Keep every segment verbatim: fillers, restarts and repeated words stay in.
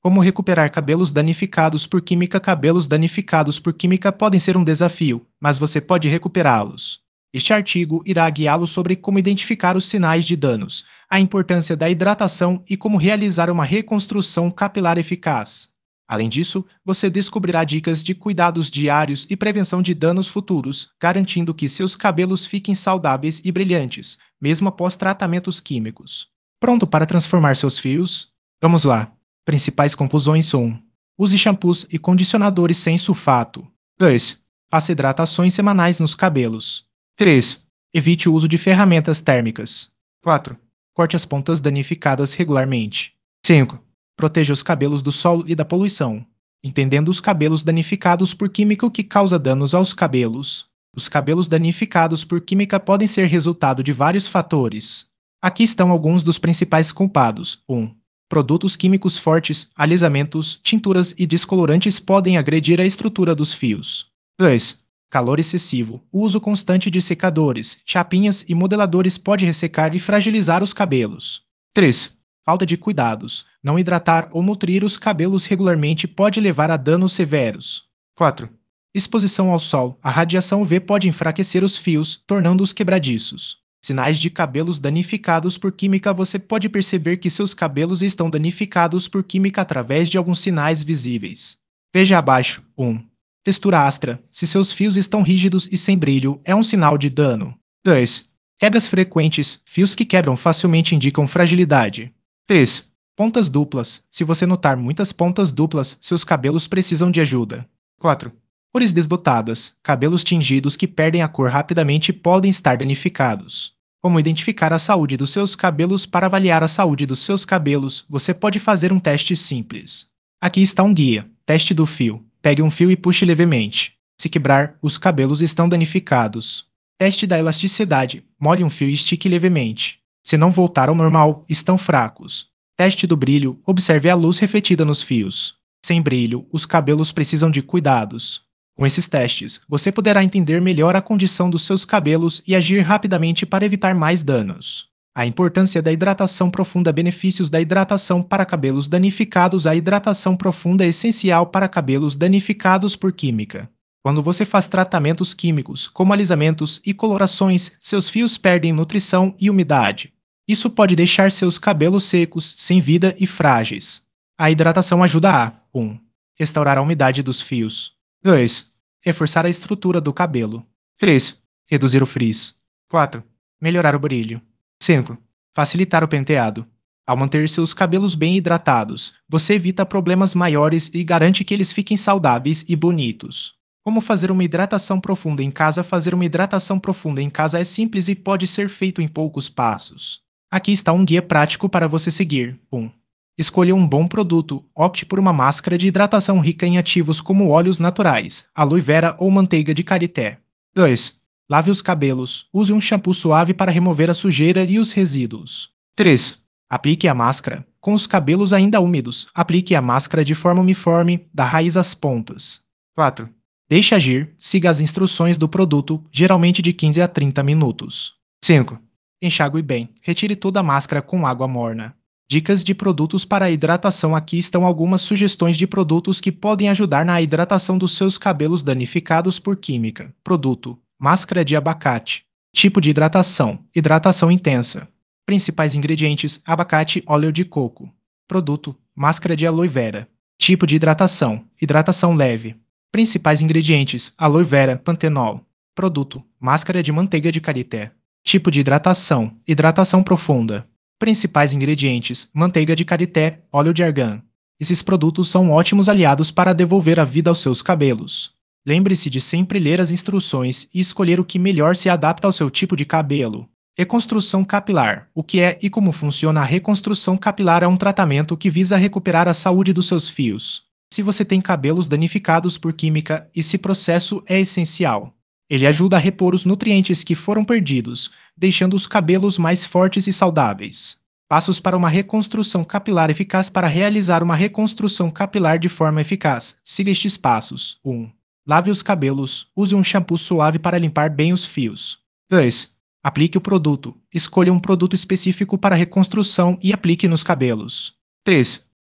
Como recuperar cabelos danificados por química? Cabelos danificados por química podem ser um desafio, mas você pode recuperá-los. Este artigo irá guiá-lo sobre como identificar os sinais de danos, a importância da hidratação e como realizar uma reconstrução capilar eficaz. Além disso, você descobrirá dicas de cuidados diários e prevenção de danos futuros, garantindo que seus cabelos fiquem saudáveis e brilhantes, mesmo após tratamentos químicos. Pronto para transformar seus fios? Vamos lá! Principais composições um. Use shampoos e condicionadores sem sulfato. dois. Faça hidratações semanais nos cabelos. três. Evite o uso de ferramentas térmicas. quatro. Corte as pontas danificadas regularmente. cinco. Proteja os cabelos do sol e da poluição, entendendo os cabelos danificados por química o que causa danos aos cabelos. Os cabelos danificados por química podem ser resultado de vários fatores. Aqui estão alguns dos principais culpados. um. Produtos químicos fortes, alisamentos, tinturas e descolorantes podem agredir a estrutura dos fios. dois. Calor excessivo. O uso constante de secadores, chapinhas e modeladores pode ressecar e fragilizar os cabelos. três. Falta de cuidados. Não hidratar ou nutrir os cabelos regularmente pode levar a danos severos. quatro. Exposição ao sol. A radiação U V pode enfraquecer os fios, tornando-os quebradiços. Sinais de cabelos danificados por química. Você pode perceber que seus cabelos estão danificados por química através de alguns sinais visíveis. Veja abaixo. um. Textura áspera. Se seus fios estão rígidos e sem brilho, é um sinal de dano. dois. Quebras frequentes. Fios que quebram facilmente indicam fragilidade. três. Pontas duplas. Se você notar muitas pontas duplas, seus cabelos precisam de ajuda. quatro. Cores desbotadas. Cabelos tingidos que perdem a cor rapidamente podem estar danificados. Como identificar a saúde dos seus cabelos? Para avaliar a saúde dos seus cabelos, você pode fazer um teste simples. Aqui está um guia. Teste do fio. Pegue um fio e puxe levemente. Se quebrar, os cabelos estão danificados. Teste da elasticidade. Molhe um fio e estique levemente. Se não voltar ao normal, estão fracos. Teste do brilho. Observe a luz refletida nos fios. Sem brilho, os cabelos precisam de cuidados. Com esses testes, você poderá entender melhor a condição dos seus cabelos e agir rapidamente para evitar mais danos. A importância da hidratação profunda. Benefícios da hidratação para cabelos danificados. A hidratação profunda é essencial para cabelos danificados por química. Quando você faz tratamentos químicos, como alisamentos e colorações, seus fios perdem nutrição e umidade. Isso pode deixar seus cabelos secos, sem vida e frágeis. A hidratação ajuda a um. Restaurar a umidade dos fios. dois. Reforçar a estrutura do cabelo. três. Reduzir o frizz. quatro. Melhorar o brilho. cinco. Facilitar o penteado. Ao manter seus cabelos bem hidratados, você evita problemas maiores e garante que eles fiquem saudáveis e bonitos. Como fazer uma hidratação profunda em casa? Fazer uma hidratação profunda em casa é simples e pode ser feito em poucos passos. Aqui está um guia prático para você seguir. um. Escolha um bom produto. Opte por uma máscara de hidratação rica em ativos como óleos naturais, aloe vera ou manteiga de karité. dois. Lave os cabelos. Use um shampoo suave para remover a sujeira e os resíduos. três. Aplique a máscara. Com os cabelos ainda úmidos, aplique a máscara de forma uniforme, da raiz às pontas. quatro. Deixe agir. Siga as instruções do produto, geralmente de quinze a trinta minutos. cinco. Enxague bem. Retire toda a máscara com água morna. Dicas de produtos para a hidratação. Aqui estão algumas sugestões de produtos que podem ajudar na hidratação dos seus cabelos danificados por química. Produto: máscara de abacate. Tipo de hidratação: hidratação intensa. Principais ingredientes: abacate, óleo de coco. Produto: máscara de aloe vera. Tipo de hidratação: hidratação leve. Principais ingredientes: aloe vera, pantenol. Produto: máscara de manteiga de karité. Tipo de hidratação: hidratação profunda. Principais ingredientes: manteiga de karité, óleo de argan. Esses produtos são ótimos aliados para devolver a vida aos seus cabelos. Lembre-se de sempre ler as instruções e escolher o que melhor se adapta ao seu tipo de cabelo. Reconstrução capilar. O que é e como funciona a reconstrução capilar? É um tratamento que visa recuperar a saúde dos seus fios. Se você tem cabelos danificados por química, esse processo é essencial. Ele ajuda a repor os nutrientes que foram perdidos, deixando os cabelos mais fortes e saudáveis. Passos para uma reconstrução capilar eficaz. Para realizar uma reconstrução capilar de forma eficaz, siga estes passos. um. Lave os cabelos. Use um shampoo suave para limpar bem os fios. dois. Aplique o produto. Escolha um produto específico para a reconstrução e aplique nos cabelos. três.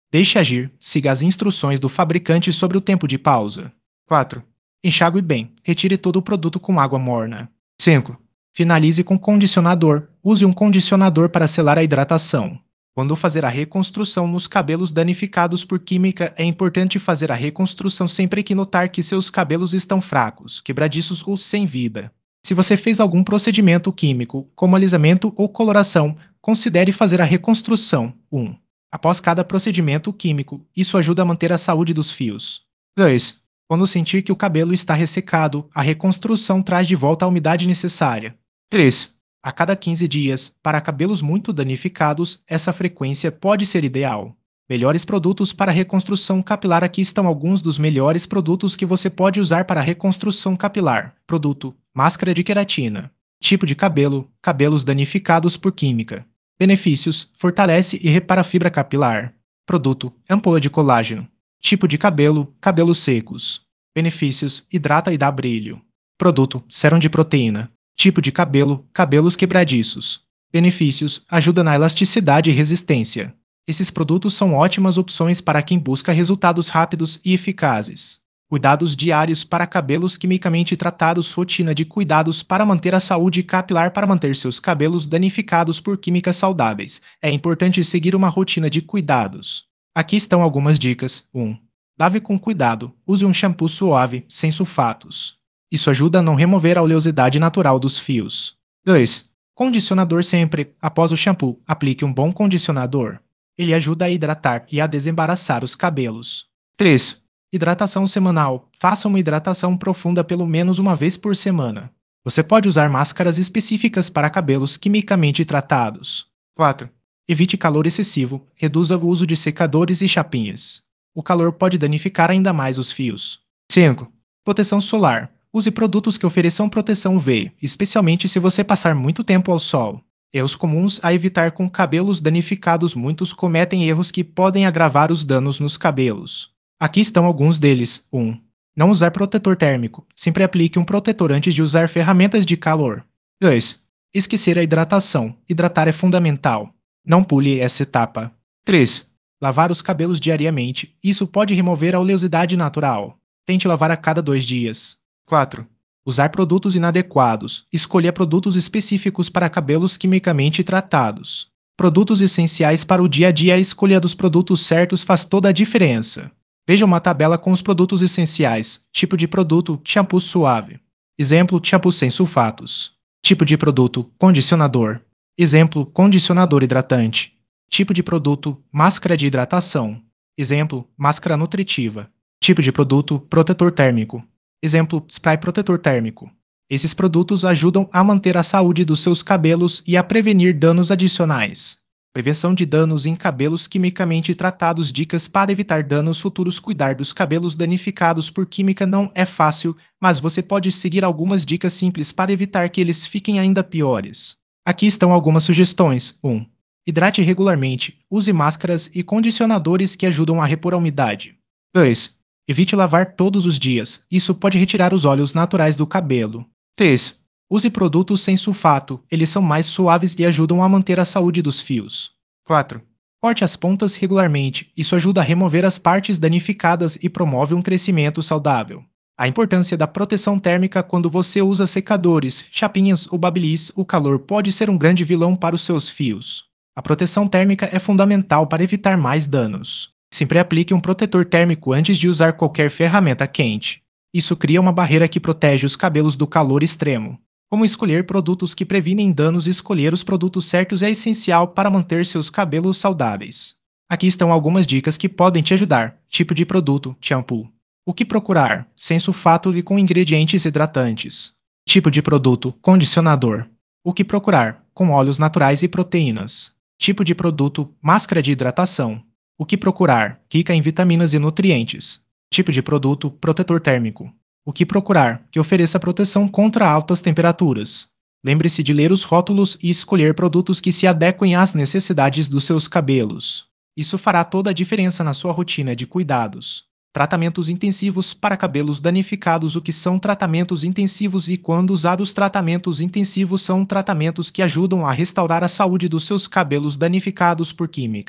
Deixe agir, siga as instruções do fabricante sobre o tempo de pausa. quatro. Enxague bem, retire todo o produto com água morna. cinco. Finalize com condicionador, use um condicionador para selar a hidratação. Quando fazer a reconstrução nos cabelos danificados por química, é importante fazer a reconstrução sempre que notar que seus cabelos estão fracos, quebradiços ou sem vida. Se você fez algum procedimento químico, como alisamento ou coloração, considere fazer a reconstrução. um. Após cada procedimento químico, isso ajuda a manter a saúde dos fios. dois. Quando sentir que o cabelo está ressecado, a reconstrução traz de volta a umidade necessária. três. A cada quinze dias, para cabelos muito danificados, essa frequência pode ser ideal. Melhores produtos para reconstrução capilar. Aqui estão alguns dos melhores produtos que você pode usar para reconstrução capilar. Produto: máscara de queratina. Tipo de cabelo: cabelos danificados por química. Benefícios: fortalece e repara a fibra capilar. Produto: ampola de colágeno. Tipo de cabelo: cabelos secos. Benefícios: hidrata e dá brilho. Produto: sérum de proteína. Tipo de cabelo: cabelos quebradiços. Benefícios: ajuda na elasticidade e resistência. Esses produtos são ótimas opções para quem busca resultados rápidos e eficazes. Cuidados diários para cabelos quimicamente tratados. Rotina de cuidados para manter a saúde capilar. Para manter seus cabelos danificados por químicas saudáveis, é importante seguir uma rotina de cuidados. Aqui estão algumas dicas. um. Lave com cuidado. Use um shampoo suave, sem sulfatos. Isso ajuda a não remover a oleosidade natural dos fios. dois. Condicionador sempre. Após o shampoo, aplique um bom condicionador. Ele ajuda a hidratar e a desembaraçar os cabelos. três. Hidratação semanal. Faça uma hidratação profunda pelo menos uma vez por semana. Você pode usar máscaras específicas para cabelos quimicamente tratados. quatro. Evite calor excessivo. Reduza o uso de secadores e chapinhas. O calor pode danificar ainda mais os fios. cinco. Proteção solar. Use produtos que ofereçam proteção U V, especialmente se você passar muito tempo ao sol. Erros comuns a evitar com cabelos danificados. Muitos cometem erros que podem agravar os danos nos cabelos. Aqui estão alguns deles. um. Não usar protetor térmico. Sempre aplique um protetor antes de usar ferramentas de calor. dois. Esquecer a hidratação. Hidratar é fundamental. Não pule essa etapa. três. Lavar os cabelos diariamente. Isso pode remover a oleosidade natural. Tente lavar a cada dois dias. quatro. Usar produtos inadequados. Escolha produtos específicos para cabelos quimicamente tratados. Produtos essenciais para o dia a dia. A escolha dos produtos certos faz toda a diferença. Veja uma tabela com os produtos essenciais. Tipo de produto: shampoo suave. Exemplo: shampoo sem sulfatos. Tipo de produto: condicionador. Exemplo: condicionador hidratante. Tipo de produto: máscara de hidratação. Exemplo: máscara nutritiva. Tipo de produto: protetor térmico. Exemplo: spray protetor térmico. Esses produtos ajudam a manter a saúde dos seus cabelos e a prevenir danos adicionais. Prevenção de danos em cabelos quimicamente tratados. Dicas para evitar danos futuros. Cuidar dos cabelos danificados por química não é fácil, mas você pode seguir algumas dicas simples para evitar que eles fiquem ainda piores. Aqui estão algumas sugestões. um. Hidrate regularmente. Use máscaras e condicionadores que ajudam a repor a umidade. dois. Evite lavar todos os dias. Isso pode retirar os óleos naturais do cabelo. três. Use produtos sem sulfato. Eles são mais suaves e ajudam a manter a saúde dos fios. quatro. Corte as pontas regularmente. Isso ajuda a remover as partes danificadas e promove um crescimento saudável. A importância da proteção térmica. Quando você usa secadores, chapinhas ou babyliss, o calor pode ser um grande vilão para os seus fios. A proteção térmica é fundamental para evitar mais danos. Sempre aplique um protetor térmico antes de usar qualquer ferramenta quente. Isso cria uma barreira que protege os cabelos do calor extremo. Como escolher produtos que previnem danos? Escolher os produtos certos é essencial para manter seus cabelos saudáveis. Aqui estão algumas dicas que podem te ajudar. Tipo de produto: shampoo. O que procurar? Sem sulfato e com ingredientes hidratantes. Tipo de produto: condicionador. O que procurar? Com óleos naturais e proteínas. Tipo de produto: máscara de hidratação. O que procurar? Rica em vitaminas e nutrientes. Tipo de produto: protetor térmico. O que procurar? Que ofereça proteção contra altas temperaturas. Lembre-se de ler os rótulos e escolher produtos que se adequem às necessidades dos seus cabelos. Isso fará toda a diferença na sua rotina de cuidados. Tratamentos intensivos para cabelos danificados. O que são tratamentos intensivos e quando usados? Tratamentos intensivos são tratamentos que ajudam a restaurar a saúde dos seus cabelos danificados por química.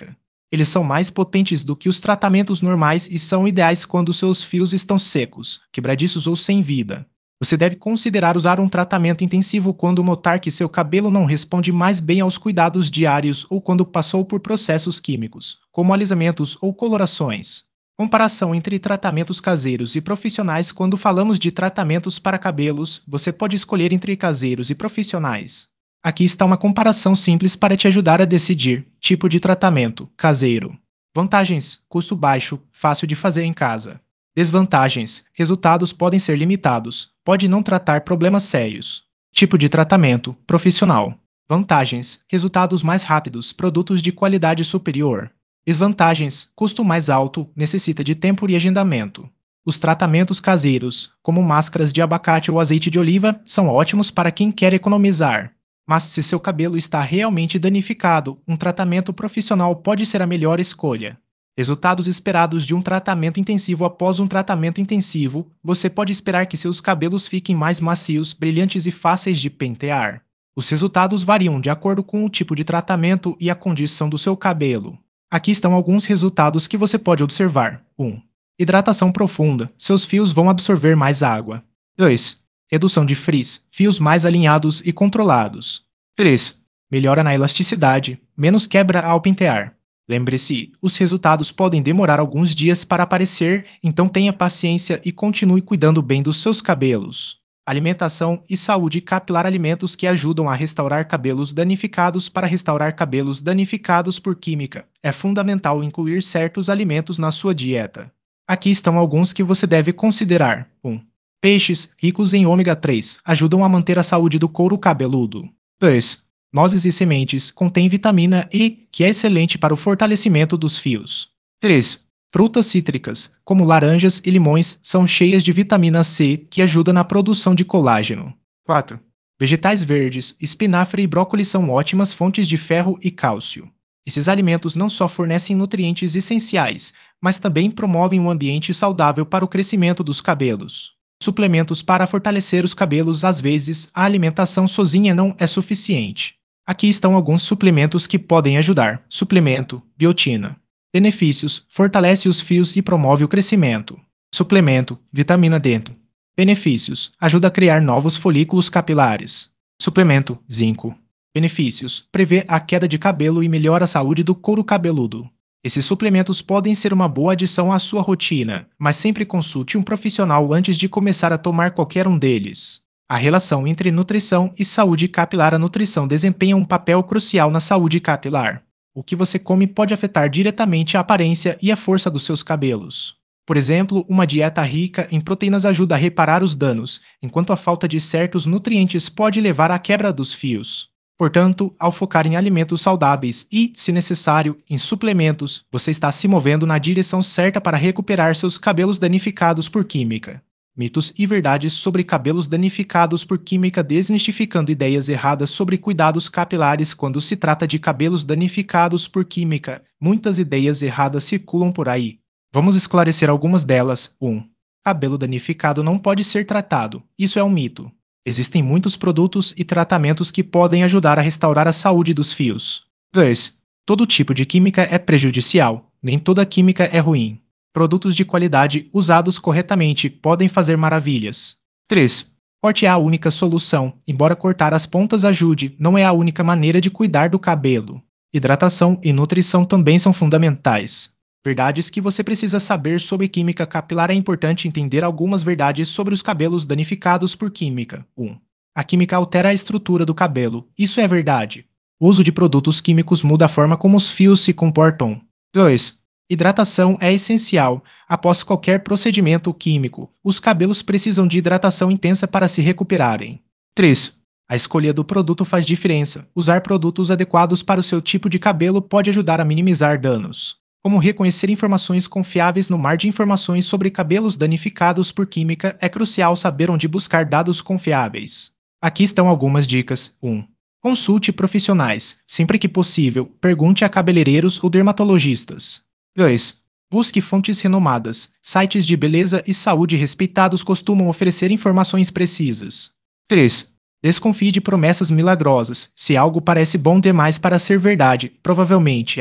Eles são mais potentes do que os tratamentos normais e são ideais quando seus fios estão secos, quebradiços ou sem vida. Você deve considerar usar um tratamento intensivo quando notar que seu cabelo não responde mais bem aos cuidados diários ou quando passou por processos químicos, como alisamentos ou colorações. Comparação entre tratamentos caseiros e profissionais. Quando falamos de tratamentos para cabelos, você pode escolher entre caseiros e profissionais. Aqui está uma comparação simples para te ajudar a decidir. Tipo de tratamento: caseiro. Vantagens: custo baixo, fácil de fazer em casa. Desvantagens: resultados podem ser limitados, pode não tratar problemas sérios. Tipo de tratamento: profissional. Vantagens: resultados mais rápidos, produtos de qualidade superior. Desvantagens: custo mais alto, necessita de tempo e agendamento. Os tratamentos caseiros, como máscaras de abacate ou azeite de oliva, são ótimos para quem quer economizar. Mas se seu cabelo está realmente danificado, um tratamento profissional pode ser a melhor escolha. Resultados esperados de um tratamento intensivo. Após um tratamento intensivo, você pode esperar que seus cabelos fiquem mais macios, brilhantes e fáceis de pentear. Os resultados variam de acordo com o tipo de tratamento e a condição do seu cabelo. Aqui estão alguns resultados que você pode observar. um. Hidratação profunda. Seus fios vão absorver mais água. dois. Redução de frizz. Fios mais alinhados e controlados. três. Melhora na elasticidade. Menos quebra ao pentear. Lembre-se, os resultados podem demorar alguns dias para aparecer, então tenha paciência e continue cuidando bem dos seus cabelos. Alimentação e saúde capilar. Alimentos que ajudam a restaurar cabelos danificados. Para restaurar cabelos danificados por química, é fundamental incluir certos alimentos na sua dieta. Aqui estão alguns que você deve considerar. um. Peixes, ricos em ômega três, ajudam a manter a saúde do couro cabeludo. dois. Nozes e sementes, contém vitamina E, que é excelente para o fortalecimento dos fios. três. Frutas cítricas, como laranjas e limões, são cheias de vitamina C, que ajuda na produção de colágeno. quatro. Vegetais verdes, espinafre e brócolis são ótimas fontes de ferro e cálcio. Esses alimentos não só fornecem nutrientes essenciais, mas também promovem um ambiente saudável para o crescimento dos cabelos. Suplementos para fortalecer os cabelos. Às vezes, a alimentação sozinha não é suficiente. Aqui estão alguns suplementos que podem ajudar. Suplemento: biotina. Benefícios: fortalece os fios e promove o crescimento. Suplemento: vitamina D. Benefícios: ajuda a criar novos folículos capilares. Suplemento: zinco. Benefícios: prevê a queda de cabelo e melhora a saúde do couro cabeludo. Esses suplementos podem ser uma boa adição à sua rotina, mas sempre consulte um profissional antes de começar a tomar qualquer um deles. A relação entre nutrição e saúde capilar. A nutrição desempenha um papel crucial na saúde capilar. O que você come pode afetar diretamente a aparência e a força dos seus cabelos. Por exemplo, uma dieta rica em proteínas ajuda a reparar os danos, enquanto a falta de certos nutrientes pode levar à quebra dos fios. Portanto, ao focar em alimentos saudáveis e, se necessário, em suplementos, você está se movendo na direção certa para recuperar seus cabelos danificados por química. Mitos e verdades sobre cabelos danificados por química. Desmistificando ideias erradas sobre cuidados capilares. Quando se trata de cabelos danificados por química, muitas ideias erradas circulam por aí. Vamos esclarecer algumas delas. um. Cabelo danificado não pode ser tratado. Isso é um mito. Existem muitos produtos e tratamentos que podem ajudar a restaurar a saúde dos fios. dois. Todo tipo de química é prejudicial. Nem toda química é ruim. Produtos de qualidade usados corretamente podem fazer maravilhas. três. Corte é a única solução. Embora cortar as pontas ajude, não é a única maneira de cuidar do cabelo. Hidratação e nutrição também são fundamentais. Verdades que você precisa saber sobre química capilar. É importante entender algumas verdades sobre os cabelos danificados por química. um. A química altera a estrutura do cabelo. Isso é verdade. O uso de produtos químicos muda a forma como os fios se comportam. dois. Hidratação é essencial. Após qualquer procedimento químico, os cabelos precisam de hidratação intensa para se recuperarem. três. A escolha do produto faz diferença. Usar produtos adequados para o seu tipo de cabelo pode ajudar a minimizar danos. Como reconhecer informações confiáveis no mar de informações sobre cabelos danificados por química. É crucial saber onde buscar dados confiáveis. Aqui estão algumas dicas. um. Consulte profissionais. Sempre que possível, pergunte a cabeleireiros ou dermatologistas. dois. Busque fontes renomadas. Sites de beleza e saúde respeitados costumam oferecer informações precisas. três. Desconfie de promessas milagrosas. Se algo parece bom demais para ser verdade, provavelmente é.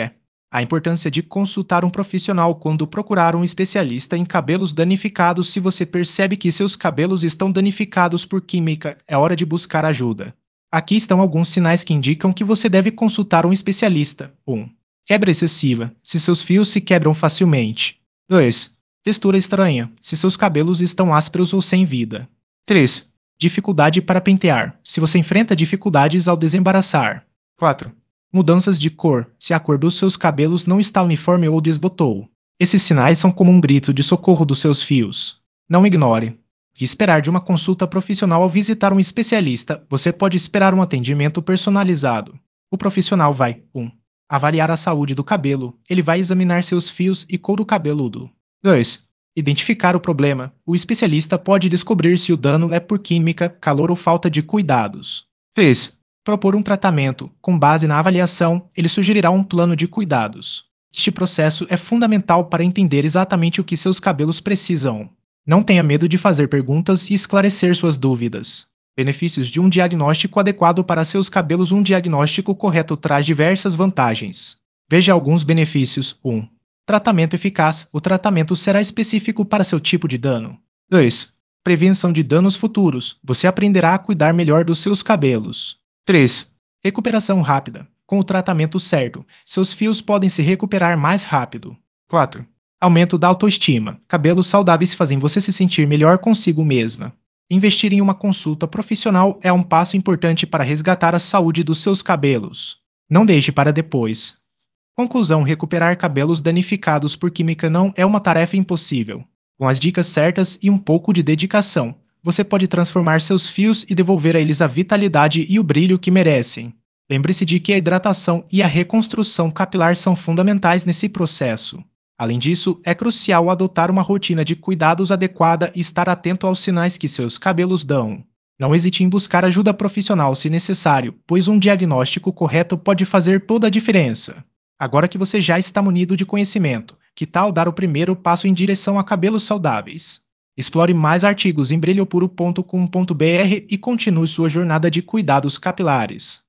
A importância de consultar um profissional quando procurar um especialista em cabelos danificados. Se você percebe que seus cabelos estão danificados por química, é hora de buscar ajuda. Aqui estão alguns sinais que indicam que você deve consultar um especialista. um. Quebra excessiva, se seus fios se quebram facilmente. dois. Textura estranha, se seus cabelos estão ásperos ou sem vida. três. Dificuldade para pentear, se você enfrenta dificuldades ao desembaraçar. quatro. Mudanças de cor, se a cor dos seus cabelos não está uniforme ou desbotou. Esses sinais são como um grito de socorro dos seus fios. Não ignore. Que esperar de uma consulta profissional ao visitar um especialista, você pode esperar um atendimento personalizado. O profissional vai um. Avaliar a saúde do cabelo, ele vai examinar seus fios e couro cabeludo. dois. Identificar o problema, o especialista pode descobrir se o dano é por química, calor ou falta de cuidados. três. Propor um tratamento, com base na avaliação, ele sugerirá um plano de cuidados. Este processo é fundamental para entender exatamente o que seus cabelos precisam. Não tenha medo de fazer perguntas e esclarecer suas dúvidas. Benefícios de um diagnóstico adequado para seus cabelos. Um diagnóstico correto traz diversas vantagens. Veja alguns benefícios. um. Tratamento eficaz. O tratamento será específico para seu tipo de dano. dois. Prevenção de danos futuros. Você aprenderá a cuidar melhor dos seus cabelos. três. Recuperação rápida. Com o tratamento certo, seus fios podem se recuperar mais rápido. quatro. Aumento da autoestima. Cabelos saudáveis fazem você se sentir melhor consigo mesma. Investir em uma consulta profissional é um passo importante para resgatar a saúde dos seus cabelos. Não deixe para depois. Conclusão: recuperar cabelos danificados por química não é uma tarefa impossível. Com as dicas certas e um pouco de dedicação, você pode transformar seus fios e devolver a eles a vitalidade e o brilho que merecem. Lembre-se de que a hidratação e a reconstrução capilar são fundamentais nesse processo. Além disso, é crucial adotar uma rotina de cuidados adequada e estar atento aos sinais que seus cabelos dão. Não hesite em buscar ajuda profissional se necessário, pois um diagnóstico correto pode fazer toda a diferença. Agora que você já está munido de conhecimento, que tal dar o primeiro passo em direção a cabelos saudáveis? Explore mais artigos em brilho puro ponto com ponto br e continue sua jornada de cuidados capilares.